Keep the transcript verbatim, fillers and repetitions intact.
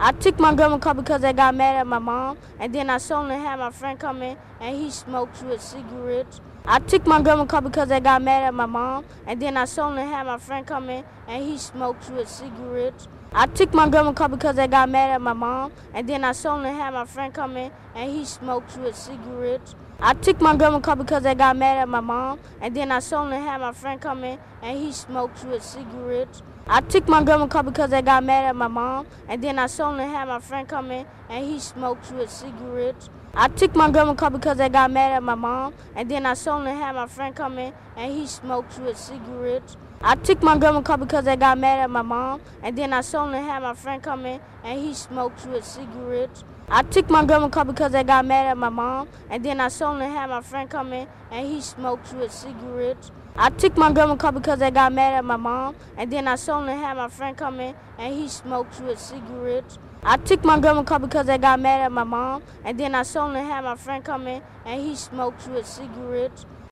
I took my grandma car because I got mad at my mom, and then I sold and had my friend come in, and he smokes with cigarettes. I took my grandma car because I got mad at my mom, and then I sold and had my friend come in, and he smokes with cigarettes. I took my grandma car because I got mad at my mom, and then I sold and had my friend come in, and he smokes with cigarettes. I took my grandma car because I got mad at my mom, and then I sold and had my friend come in, and he smokes with cigarettes. I took my grandma car because I got mad at my mom, and then I sold and had my friend come in, and he smokes with cigarettes. I took my grandma car because I got mad at my mom, and then I sold and had my friend come in, and he smokes with cigarettes. I took my grandma car because I got mad at my mom, and then I sold and had my friend come in, and he smokes with cigarettes. I took my grandma car because I got mad at my mom, and then I sold and had my friend come in, and he smokes with cigarettes. I took my grandma car because I got mad at my mom, and then I sold and had my friend come in, and he smokes with cigarettes. I took my grandma car because I got mad at my mom, and then I sold and had my friend come in, and he smokes with cigarettes.